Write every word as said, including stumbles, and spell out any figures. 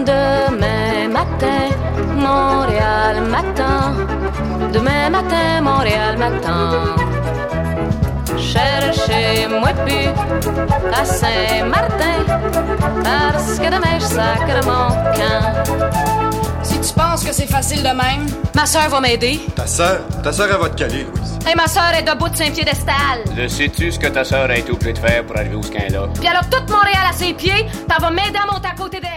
Demain matin, Montréal m'attend. Demain matin, Montréal m'attend. Cherchez-moi plus à Saint-Martin, parce que demain je sacre mon camp. Si tu penses que c'est facile de même, ma sœur va m'aider. Ta sœur? Ta sœur, elle va te caler, Louise. Hey, ma sœur est debout de Saint-Piédestal. Le sais-tu ce que ta sœur a été obligée de faire pour arriver où ce qu'elle est là? Puis alors, toute Montréal à ses pieds, pis elle va m'aider à monter à côté d'elle.